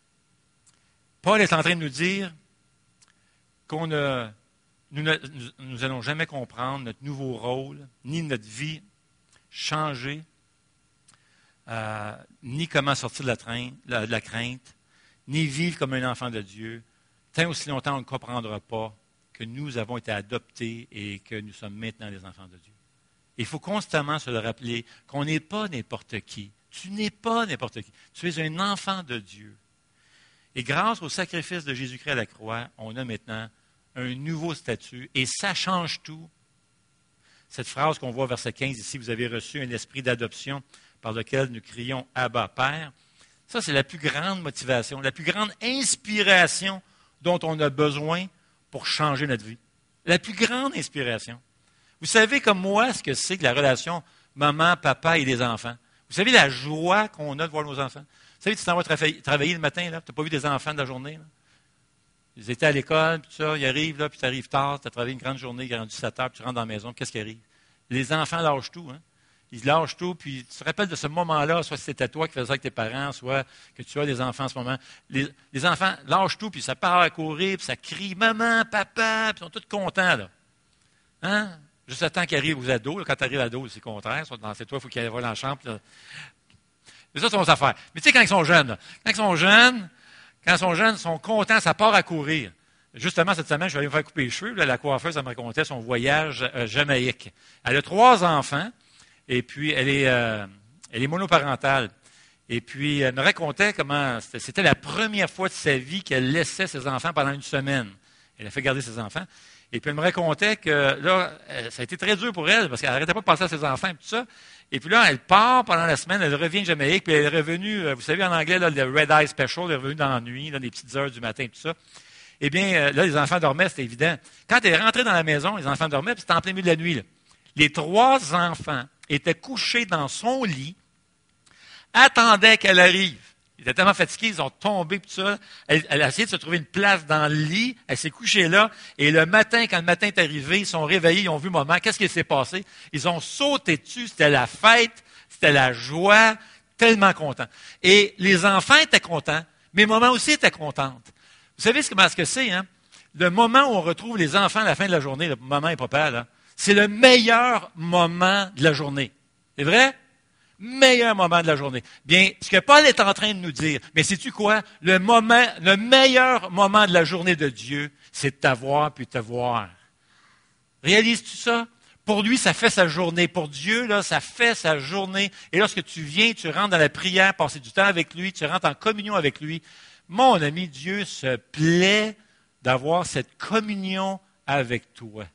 Paul est en train de nous dire qu'on ne, nous n'allons jamais comprendre notre nouveau rôle, ni notre vie changer, euh, ni comment sortir de la, train, de la crainte, ni vivre comme un enfant de Dieu, tant aussi longtemps on ne comprendra pas que nous avons été adoptés et que nous sommes maintenant les enfants de Dieu. Il faut constamment se le rappeler qu'on n'est pas n'importe qui. Tu n'es pas n'importe qui. Tu es un enfant de Dieu. Et grâce au sacrifice de Jésus-Christ à la croix, on a maintenant un nouveau statut et ça change tout. Cette phrase qu'on voit au verset quinze ici, vous avez reçu un esprit d'adoption par lequel nous crions « Abba, Père ». Ça, c'est la plus grande motivation, la plus grande inspiration dont on a besoin pour changer notre vie. La plus grande inspiration. Vous savez comme moi ce que c'est que la relation maman, papa et les enfants. Vous savez la joie qu'on a de voir nos enfants. Vous savez, tu t'en vas travailler, travailler le matin, là, tu n'as pas vu des enfants de la journée. Là. Ils étaient à l'école, puis tout ça, ils arrivent, là, puis tu arrives tard, tu as travaillé une grande journée, il est rendu sept heures, puis tu rentres dans la maison, qu'est-ce qui arrive? Les enfants lâchent tout. Hein? Ils lâchent tout, puis tu te rappelles de ce moment-là, soit c'était toi qui faisais ça avec tes parents, soit que tu as des enfants en ce moment. Les, les enfants lâchent tout, puis ça part à courir, puis ça crie « Maman, papa », puis ils sont tous contents. Là. Hein? Juste le temps qu'ils arrivent aux ados. Là, quand tu arrives à l'ado, c'est le contraire. C'est toi, il faut qu'ils aillent voir dans la chambre. Là. Mais ça, c'est nos affaires. Mais tu sais, quand ils sont jeunes, là, quand ils sont jeunes, quand ils sont jeunes, ils sont contents, ça part à courir. Justement, cette semaine, je suis allé me faire couper les cheveux. Là, la coiffeuse, elle me racontait son voyage euh, Jamaïque. Elle a trois enfants, et puis elle est, euh, elle est monoparentale. Et puis, elle me racontait comment c'était, c'était la première fois de sa vie qu'elle laissait ses enfants pendant une semaine. Elle a fait garder ses enfants. Et puis, elle me racontait que là, ça a été très dur pour elle, parce qu'elle n'arrêtait pas de penser à ses enfants et tout ça. Et puis là, elle part pendant la semaine, elle revient de Jamaïque, puis elle est revenue, vous savez, en anglais, là, le Red Eye Special, elle est revenue dans la nuit, dans les petites heures du matin, tout ça. Eh bien, là, les enfants dormaient, c'était évident. Quand elle est rentrée dans la maison, les enfants dormaient, puis c'était en plein milieu de la nuit. Là. Les trois enfants étaient couchés dans son lit, attendaient qu'elle arrive. Ils étaient tellement fatigués, ils ont tombé, tout ça. Elle, elle a essayé de se trouver une place dans le lit, elle s'est couchée là, et le matin, quand le matin est arrivé, ils sont réveillés, ils ont vu maman, qu'est-ce qui s'est passé? Ils ont sauté dessus, c'était la fête, c'était la joie, tellement contents. Et les enfants étaient contents, mais maman aussi était contente. Vous savez ce que c'est, hein? Le moment où on retrouve les enfants à la fin de la journée, là, maman et papa, là, c'est le meilleur moment de la journée. C'est vrai? Meilleur moment de la journée. Bien, ce que Paul est en train de nous dire, mais sais-tu quoi? Le moment, le meilleur moment de la journée de Dieu, c'est de t'avoir puis de te voir. Réalises-tu ça? Pour lui, ça fait sa journée. Pour Dieu, là, ça fait sa journée. Et lorsque tu viens, tu rentres dans la prière, passer du temps avec lui, tu rentres en communion avec lui. Mon ami, Dieu se plaît d'avoir cette communion avec toi.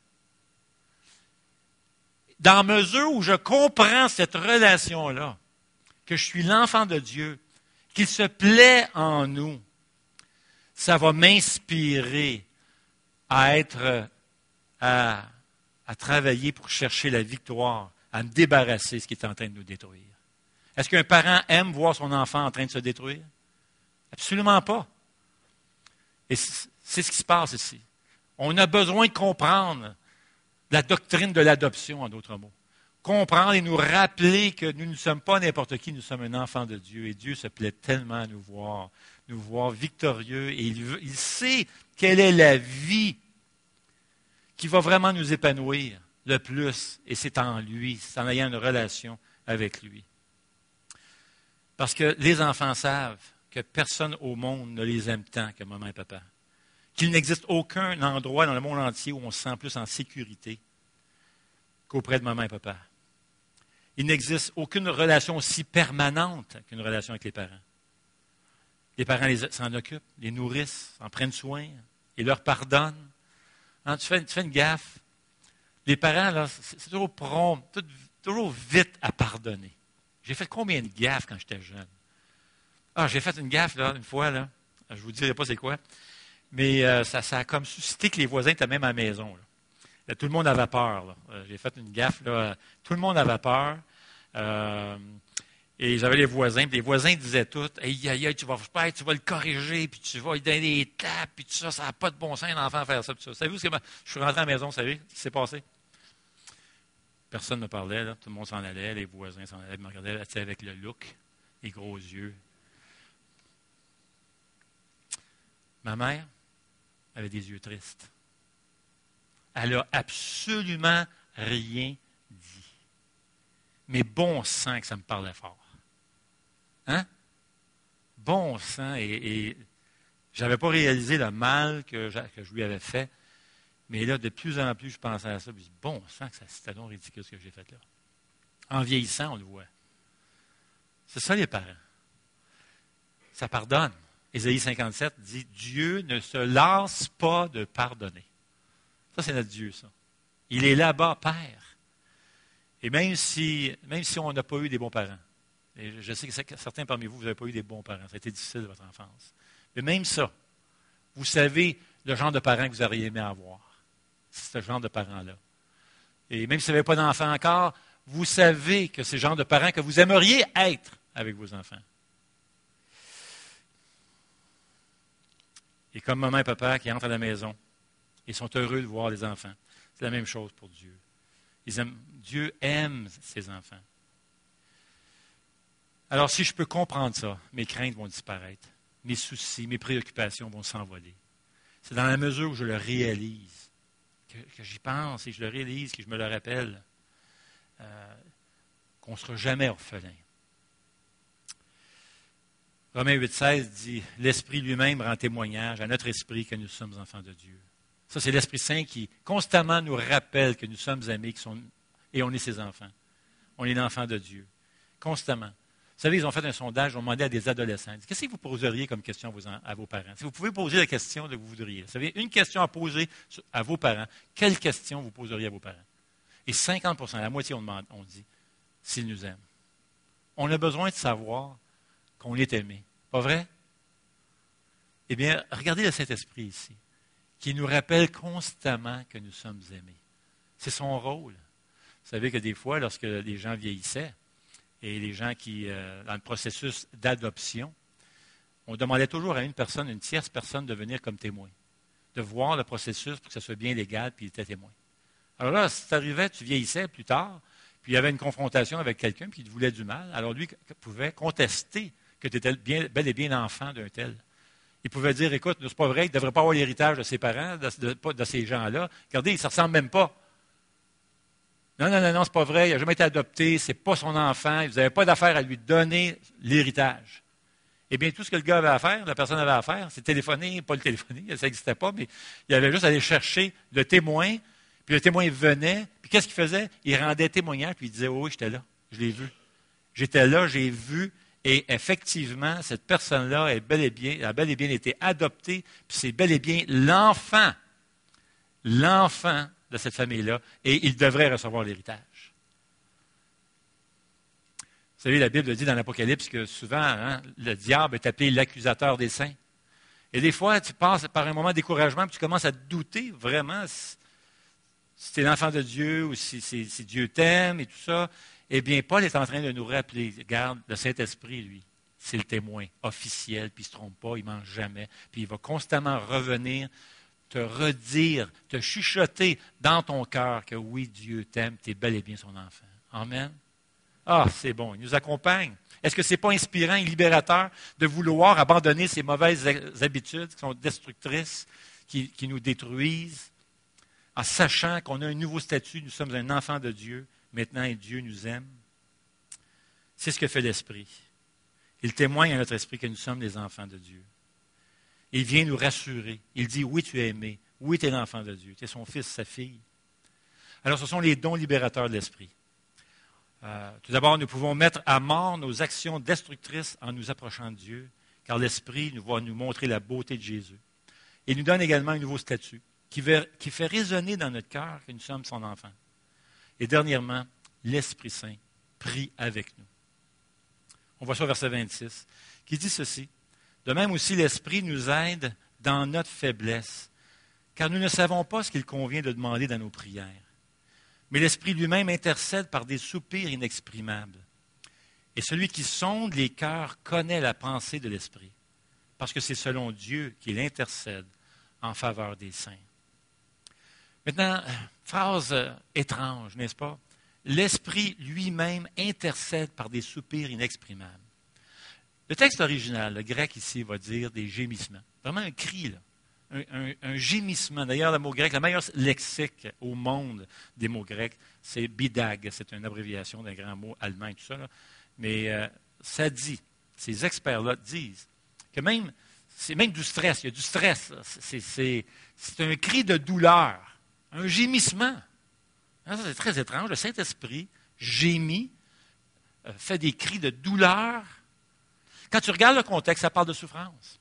Dans mesure où je comprends cette relation-là, que je suis l'enfant de Dieu, qu'il se plaît en nous, ça va m'inspirer à être, à, à travailler pour chercher la victoire, à me débarrasser de ce qui est en train de nous détruire. Est-ce qu'un parent aime voir son enfant en train de se détruire? Absolument pas. Et c'est ce qui se passe ici. On a besoin de comprendre la doctrine de l'adoption, en d'autres mots. Comprendre et nous rappeler que nous ne sommes pas n'importe qui, nous sommes un enfant de Dieu. Et Dieu se plaît tellement à nous voir, nous voir victorieux. Et il, veut, il sait quelle est la vie qui va vraiment nous épanouir le plus. Et c'est en lui, c'est en ayant une relation avec lui. Parce que les enfants savent que personne au monde ne les aime tant que maman et papa. Qu'il n'existe aucun endroit dans le monde entier où on se sent plus en sécurité qu'auprès de maman et papa. Il n'existe aucune relation aussi permanente qu'une relation avec les parents. Les parents les, s'en occupent, les nourrissent, en prennent soin, et leur pardonnent. Hein, tu, fais, tu fais une gaffe. Les parents, là, c'est, c'est toujours prompt, tout, toujours vite à pardonner. J'ai fait combien de gaffes quand j'étais jeune? Ah, j'ai fait une gaffe, là, une fois, là. Je ne vous dirai pas c'est quoi. Mais euh, ça, ça a comme suscité que les voisins étaient même à la maison. Là. Là, tout le monde avait peur. Là. Euh, j'ai fait une gaffe. Là. Tout le monde avait peur. Euh, et j'avais les voisins. Puis les voisins disaient tout. Aïe, aïe, aïe, tu vas faire, tu vas le corriger, puis tu vas lui donner des tapes, puis tout ça. Ça n'a pas de bon sens, un enfant, faire ça. Tout ça. Savez-vous ce que je suis rentré à la maison, vous savez ce qui s'est passé? Personne ne me parlait. Là. Tout le monde s'en allait. Les voisins s'en allaient. Ils me regardaient avec le look, les gros yeux. Ma mère avait des yeux tristes. Elle n'a absolument rien dit. Mais bon sang que ça me parlait fort. Hein? Bon sang. Et, et je n'avais pas réalisé le mal que je, que je lui avais fait. Mais là, de plus en plus, je pensais à ça. Je me dis, bon sang que ça, c'était donc ridicule ce que j'ai fait là. En vieillissant, on le voit. C'est ça les parents. Ça pardonne. Ésaïe cinquante-sept dit, Dieu ne se lasse pas de pardonner. Ça, c'est notre Dieu, ça. Il est là-bas, Père. Et même si, même si on n'a pas eu des bons parents, et je sais que certains parmi vous, vous n'avez pas eu des bons parents, ça a été difficile votre enfance. Mais même ça, vous savez le genre de parents que vous auriez aimé avoir. C'est ce genre de parents-là. Et même si vous n'avez pas d'enfants encore, vous savez que c'est le genre de parents que vous aimeriez être avec vos enfants. Et comme maman et papa qui entrent à la maison, ils sont heureux de voir les enfants. C'est la même chose pour Dieu. Ils aiment, Dieu aime ses enfants. Alors, si je peux comprendre ça, mes craintes vont disparaître, mes soucis, mes préoccupations vont s'envoler. C'est dans la mesure où je le réalise, que, que j'y pense et je le réalise, que je me le rappelle, euh, qu'on ne sera jamais orphelin. Romains huit seize dit, l'Esprit lui-même rend témoignage à notre esprit que nous sommes enfants de Dieu. Ça, c'est l'Esprit Saint qui constamment nous rappelle que nous sommes aimés qui sont, et on est ses enfants. On est l'enfant de Dieu. Constamment. Vous savez, ils ont fait un sondage, ils ont demandé à des adolescents, qu'est-ce que vous poseriez comme question à vos, à vos parents? Si vous pouvez poser la question que vous voudriez. Vous savez, une question à poser à vos parents, quelle question vous poseriez à vos parents? Et cinquante pour cent, la moitié, on, demande, on dit, s'ils nous aiment. On a besoin de savoir qu'on est aimé. Pas vrai? Eh bien, regardez le Saint-Esprit ici, qui nous rappelle constamment que nous sommes aimés. C'est son rôle. Vous savez que des fois, lorsque les gens vieillissaient, et les gens qui, euh, dans le processus d'adoption, on demandait toujours à une personne, une tierce personne, de venir comme témoin, de voir le processus pour que ce soit bien légal, puis il était témoin. Alors là, si tu arrivais, tu vieillissais plus tard, puis il y avait une confrontation avec quelqu'un, puis il te voulait du mal, alors lui pouvait contester que tu étais bien, bel et bien l'enfant d'un tel. Il pouvait dire, écoute, c'est pas vrai, il ne devrait pas avoir l'héritage de ses parents, de, de, de ces gens-là. Regardez, ils ne se ressemblent même pas. Non, non, non, non, c'est pas vrai, il n'a jamais été adopté, c'est pas son enfant, vous n'avez pas d'affaire à lui donner l'héritage. Eh bien, tout ce que le gars avait à faire, la personne avait à faire, c'est téléphoner, pas le téléphoner, ça n'existait pas, mais il avait juste à aller chercher le témoin, puis le témoin venait, puis qu'est-ce qu'il faisait? Il rendait témoignage, puis il disait, oh oui, j'étais là, je l'ai vu. J'étais là, j'ai vu, et effectivement, cette personne-là est bel et bien, a bel et bien été adoptée, puis c'est bel et bien l'enfant, l'enfant de cette famille-là, et il devrait recevoir l'héritage. Vous savez, la Bible dit dans l'Apocalypse que souvent, hein, le diable est appelé l'accusateur des saints. Et des fois, tu passes par un moment de découragement, puis tu commences à te douter vraiment si, si tu es l'enfant de Dieu ou si, si, si Dieu t'aime et tout ça. Eh bien, Paul est en train de nous rappeler, regarde, le Saint-Esprit, lui, c'est le témoin officiel, puis il ne se trompe pas, il ne mange jamais, puis il va constamment revenir, te redire, te chuchoter dans ton cœur que oui, Dieu t'aime, tu es bel et bien son enfant. Amen. Ah, c'est bon, il nous accompagne. Est-ce que ce n'est pas inspirant et libérateur de vouloir abandonner ces mauvaises habitudes qui sont destructrices, qui, qui nous détruisent, en sachant qu'on a un nouveau statut, nous sommes un enfant de Dieu, maintenant et Dieu nous aime? C'est ce que fait l'Esprit. Il témoigne à notre esprit que nous sommes les enfants de Dieu. Il vient nous rassurer. Il dit, oui, tu es aimé. Oui, tu es l'enfant de Dieu. Tu es son fils, sa fille. Alors, ce sont les dons libérateurs de l'Esprit. Euh, tout d'abord, nous pouvons mettre à mort nos actions destructrices en nous approchant de Dieu, car l'Esprit nous va nous montrer la beauté de Jésus. Il nous donne également un nouveau statut qui fait, qui fait résonner dans notre cœur que nous sommes son enfant. Et dernièrement, l'Esprit Saint prie avec nous. On voit ça au verset vingt-six, qui dit ceci. De même aussi, l'Esprit nous aide dans notre faiblesse, car nous ne savons pas ce qu'il convient de demander dans nos prières. Mais l'Esprit lui-même intercède par des soupirs inexprimables. Et celui qui sonde les cœurs connaît la pensée de l'Esprit, parce que c'est selon Dieu qu'il intercède en faveur des saints. Maintenant, phrase étrange, n'est-ce pas? L'Esprit lui-même intercède par des soupirs inexprimables. Le texte original, le grec ici, va dire des gémissements. Vraiment un cri, là. Un, un, un gémissement. D'ailleurs, le mot grec, le meilleur lexique au monde des mots grecs, c'est bidag. C'est une abréviation d'un grand mot allemand et tout ça. Là. Mais euh, ça dit, ces experts-là disent, que même, c'est même du stress. Il y a du stress. C'est, c'est, c'est un cri de douleur, un gémissement. Ça, c'est très étrange. Le Saint-Esprit gémit, euh, fait des cris de douleur. Quand tu regardes le contexte, ça parle de souffrance.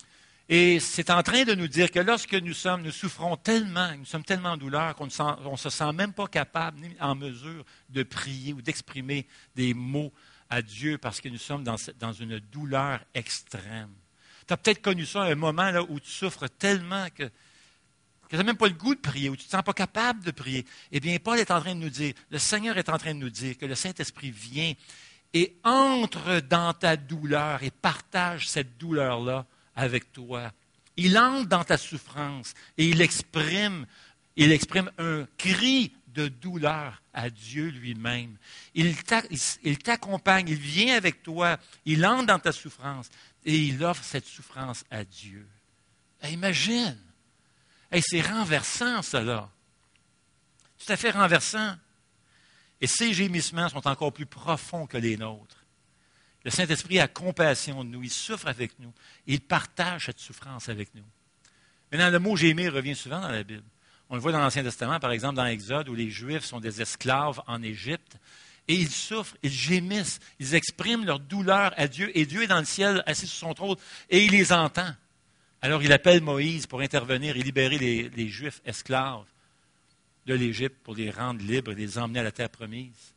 Et c'est en train de nous dire que lorsque nous sommes, nous souffrons tellement, nous sommes tellement en douleur qu'on ne se sent même pas capable, ni en mesure de prier ou d'exprimer des mots à Dieu parce que nous sommes dans, dans une douleur extrême. Tu as peut-être connu ça, un moment là, où tu souffres tellement que, que tu n'as même pas le goût de prier, où tu ne te sens pas capable de prier. Eh bien, Paul est en train de nous dire, le Seigneur est en train de nous dire que le Saint-Esprit vient et entre dans ta douleur et partage cette douleur-là avec toi. Il entre dans ta souffrance et il exprime, il exprime un cri de douleur à Dieu lui-même. Il, il t'accompagne, il vient avec toi, il entre dans ta souffrance et il offre cette souffrance à Dieu. Hey, imagine! Hey, c'est renversant, cela. Tout à fait renversant. Et ces gémissements sont encore plus profonds que les nôtres. Le Saint-Esprit a compassion de nous, il souffre avec nous, et il partage cette souffrance avec nous. Maintenant, le mot gémir revient souvent dans la Bible. On le voit dans l'Ancien Testament, par exemple dans Exode, où les Juifs sont des esclaves en Égypte, et ils souffrent, ils gémissent, ils expriment leur douleur à Dieu, et Dieu est dans le ciel, assis sur son trône, et il les entend. Alors il appelle Moïse pour intervenir et libérer les, les Juifs esclaves de l'Égypte pour les rendre libres et les emmener à la terre promise.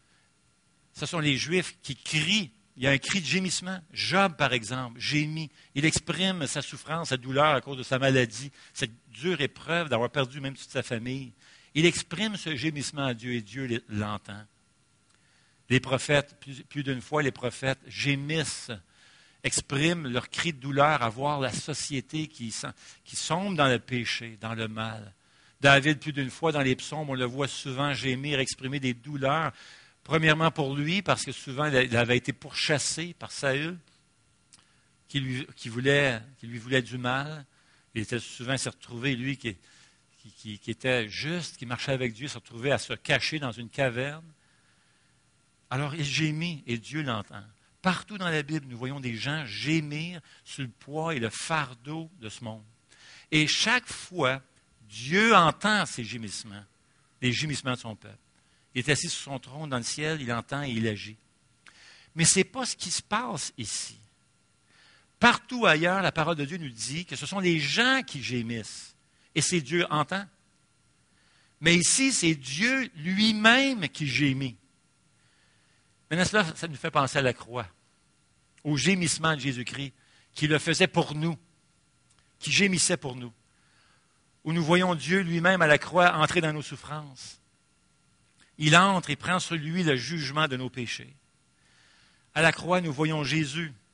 Ce sont les Juifs qui crient. Il y a un cri de gémissement. Job, par exemple, gémit. Il exprime sa souffrance, sa douleur à cause de sa maladie, cette dure épreuve d'avoir perdu même toute sa famille. Il exprime ce gémissement à Dieu et Dieu l'entend. Les prophètes, plus, plus d'une fois, les prophètes gémissent, expriment leur cri de douleur à voir la société qui, qui sombre dans le péché, dans le mal. David, plus d'une fois, dans les psaumes, on le voit souvent gémir, exprimer des douleurs. Premièrement pour lui, parce que souvent il avait été pourchassé par Saül, qui lui, qui voulait, qui lui voulait du mal. Il était souvent s'est retrouvé, lui, qui, qui, qui était juste, qui marchait avec Dieu, s'est retrouvé à se cacher dans une caverne. Alors il gémit et Dieu l'entend. Partout dans la Bible, nous voyons des gens gémir sur le poids et le fardeau de ce monde. Et chaque fois, Dieu entend ces gémissements, les gémissements de son peuple. Il est assis sur son trône dans le ciel, il entend et il agit. Mais ce n'est pas ce qui se passe ici. Partout ailleurs, la parole de Dieu nous dit que ce sont les gens qui gémissent. Et c'est Dieu entend. Mais ici, c'est Dieu lui-même qui gémit. Maintenant, cela, ça nous fait penser à la croix, au gémissement de Jésus-Christ, qui le faisait pour nous, qui gémissait pour nous, où nous voyons Dieu lui-même à la croix entrer dans nos souffrances. Il entre et prend sur lui le jugement de nos péchés. À la croix, nous voyons Jésus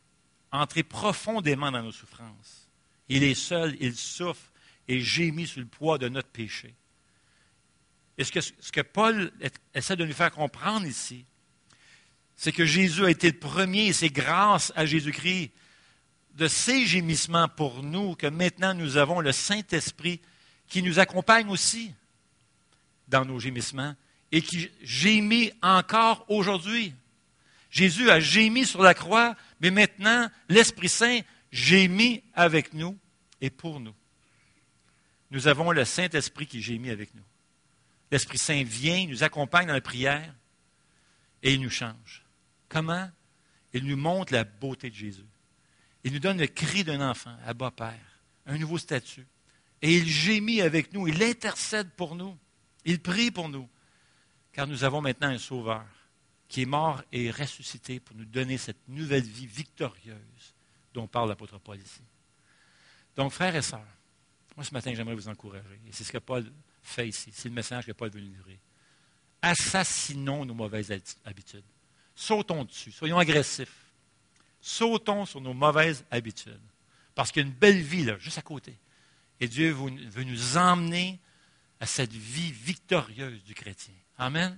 entrer profondément dans nos souffrances. Il est seul, il souffre et gémit sous le poids de notre péché. Et ce que, ce que Paul essaie de nous faire comprendre ici, c'est que Jésus a été le premier, et c'est grâce à Jésus-Christ, de ses gémissements pour nous, que maintenant nous avons le Saint-Esprit qui nous accompagne aussi dans nos gémissements et qui gémit encore aujourd'hui. Jésus a gémi sur la croix, mais maintenant, l'Esprit Saint gémit avec nous et pour nous. Nous avons le Saint-Esprit qui gémit avec nous. L'Esprit Saint vient, nous accompagne dans la prière et il nous change. Comment? Il nous montre la beauté de Jésus. Il nous donne le cri d'un enfant, Abba Père, un nouveau statut. Et il gémit avec nous, il intercède pour nous, il prie pour nous, car nous avons maintenant un Sauveur qui est mort et ressuscité pour nous donner cette nouvelle vie victorieuse dont parle l'apôtre Paul ici. Donc, frères et sœurs, moi ce matin, j'aimerais vous encourager, et c'est ce que Paul fait ici, c'est le message que Paul veut nous livrer. Assassinons nos mauvaises habitudes. Sautons dessus, soyons agressifs. Sautons sur nos mauvaises habitudes. Parce qu'il y a une belle vie là, juste à côté. Et Dieu veut nous emmener à cette vie victorieuse du chrétien. Amen.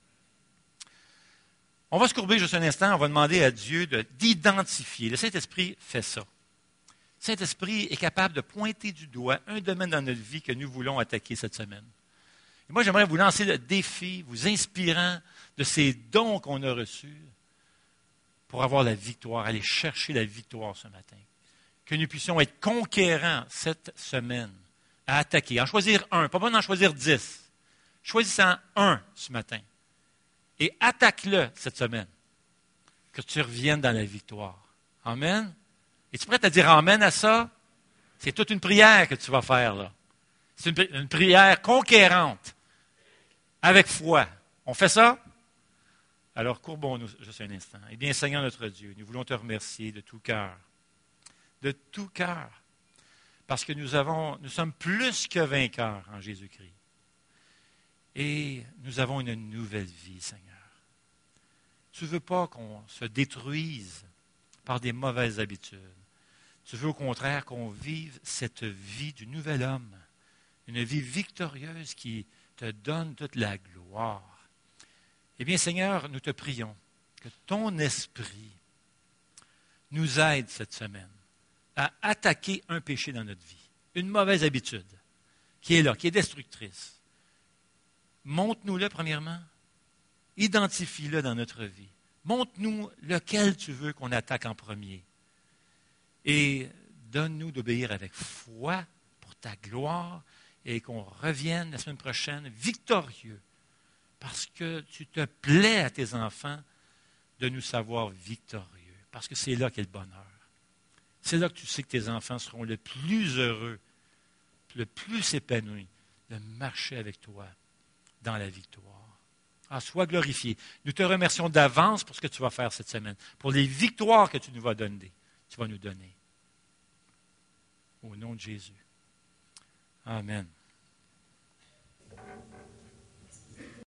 On va se courber juste un instant, on va demander à Dieu de, d'identifier. Le Saint-Esprit fait ça. Le Saint-Esprit est capable de pointer du doigt un domaine dans notre vie que nous voulons attaquer cette semaine. Et moi, j'aimerais vous lancer le défi, vous inspirant de ces dons qu'on a reçus pour avoir la victoire, aller chercher la victoire ce matin. Que nous puissions être conquérants cette semaine, à attaquer, en choisir un, pas besoin d'en choisir dix. Choisissez-en un ce matin et attaque-le cette semaine. Que tu reviennes dans la victoire. Amen. Es-tu prêt à dire amen à ça? C'est toute une prière que tu vas faire là. C'est une, une prière conquérante, avec foi. On fait ça? Alors, courbons-nous juste un instant. Eh bien, Seigneur notre Dieu, nous voulons te remercier de tout cœur. De tout cœur. Parce que nous avons, nous sommes plus que vainqueurs en Jésus-Christ. Et nous avons une nouvelle vie, Seigneur. Tu ne veux pas qu'on se détruise par des mauvaises habitudes. Tu veux au contraire qu'on vive cette vie du nouvel homme. Une vie victorieuse qui te donne toute la gloire. Eh bien, Seigneur, nous te prions que ton esprit nous aide cette semaine à attaquer un péché dans notre vie, une mauvaise habitude qui est là, qui est destructrice. Montre-nous-le premièrement, identifie-le dans notre vie. Montre-nous lequel tu veux qu'on attaque en premier. Et donne-nous d'obéir avec foi pour ta gloire et qu'on revienne la semaine prochaine victorieux. Parce que tu te plais à tes enfants de nous savoir victorieux. Parce que c'est là qu'est le bonheur. C'est là que tu sais que tes enfants seront le plus heureux, le plus épanouis de marcher avec toi dans la victoire. Ah, sois glorifié. Nous te remercions d'avance pour ce que tu vas faire cette semaine, pour les victoires que tu nous vas donner. Tu vas nous donner. Au nom de Jésus. Amen.